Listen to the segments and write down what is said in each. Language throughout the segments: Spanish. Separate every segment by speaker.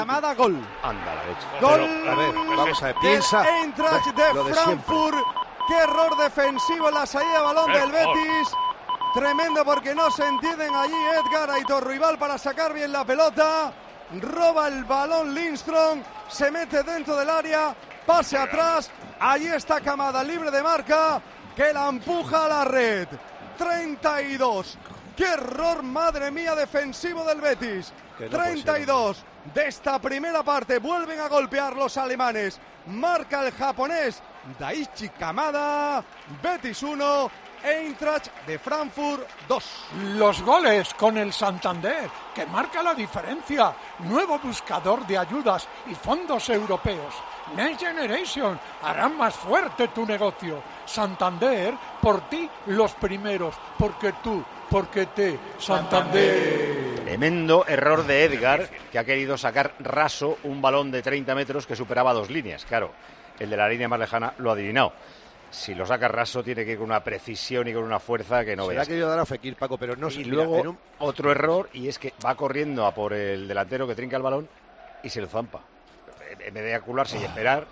Speaker 1: Llamada gol.
Speaker 2: Anda la leche.
Speaker 1: Gol.
Speaker 3: A ver, vamos a ver, piensa.
Speaker 1: Del Eintracht de Frankfurt. Qué error defensivo en la salida de balón del Betis. Tremendo porque no se entienden allí Edgar Aitor Ruibal para sacar bien la pelota. Roba el balón Lindström. Se mete dentro del área. Pase atrás. Allí está Kamada libre de marca. Que la empuja a la red. 32. ¡Qué error, madre mía, defensivo del Betis! 32 de esta primera parte. Vuelven a golpear los alemanes. Marca el japonés Daichi Kamada. Betis 1, Eintracht de Frankfurt 2.
Speaker 4: Los goles con el Santander, que marca la diferencia. Nuevo buscador de ayudas y fondos europeos. Next Generation harán más fuerte tu negocio. Santander, por ti los primeros, porque tú, porque te, Santander.
Speaker 2: Tremendo error de Edgar, que ha querido sacar raso un balón de 30 metros que superaba 2 líneas. Claro, el de la línea más lejana lo ha adivinado. Si lo saca raso tiene que ir con una precisión y con una fuerza que no veas.
Speaker 3: Se le ha querido dar a Fekir, Paco, pero no se.
Speaker 2: Y luego otro error, y es que va corriendo a por el delantero que trinca el balón y se lo zampa. En vez de acularse y esperar,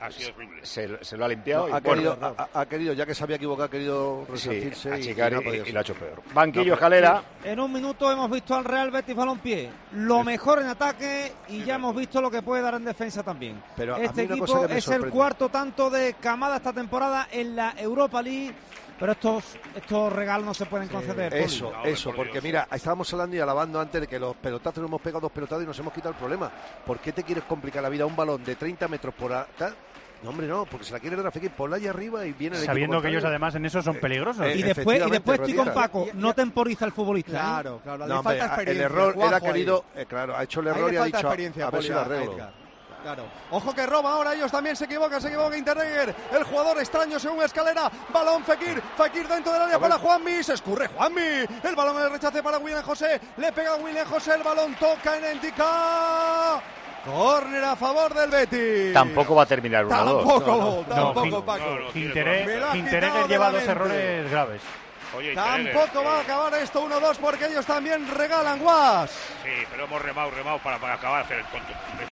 Speaker 2: se lo ha limpiado.
Speaker 3: No, ha querido, ya que se había equivocado, ha querido resarcirse
Speaker 2: achicar y lo ha hecho peor. Banquillo, Escalera.
Speaker 5: En un minuto hemos visto al Real Betis Balompié lo mejor en ataque y ya hemos visto lo que puede dar en defensa también.
Speaker 3: Pero
Speaker 5: este equipo es el cuarto tanto de Kamada esta temporada en la Europa League. Pero estos regalos no se pueden conceder.
Speaker 3: Eso, porque mira, estábamos hablando y alabando antes de que los pelotazos nos hemos pegado 2 pelotadas y nos hemos quitado el problema. ¿Por qué te quieres complicar la vida a un balón de 30 metros por tal? No, hombre, no, porque se la quiere dar a Fekir, ponla allá arriba y viene el
Speaker 6: sabiendo que ellos además en eso son peligrosos.
Speaker 5: Y después estoy con Paco, no temporiza el futbolista.
Speaker 1: Claro,
Speaker 3: no, hombre, falta experiencia. El error, él ha querido, ha hecho el error y ha dicho, a ver si lo arreglo.
Speaker 1: Claro. Ojo que roba ahora, ellos también se equivoca Interregger, el jugador extraño según Escalera, balón Fekir dentro del área para Juanmi, se escurre Juanmi, el balón en el rechace para William José, le pega a William José, el balón toca en el Dika. Córner a favor del Betis.
Speaker 2: Tampoco va a terminar 1-2.
Speaker 1: Tampoco, Paco.
Speaker 6: Hinteregger lleva 2 errores graves.
Speaker 1: Oye, tampoco va a acabar esto 1-2 porque ellos también regalan guas.
Speaker 7: Sí, pero hemos remado para acabar hacer el tonto.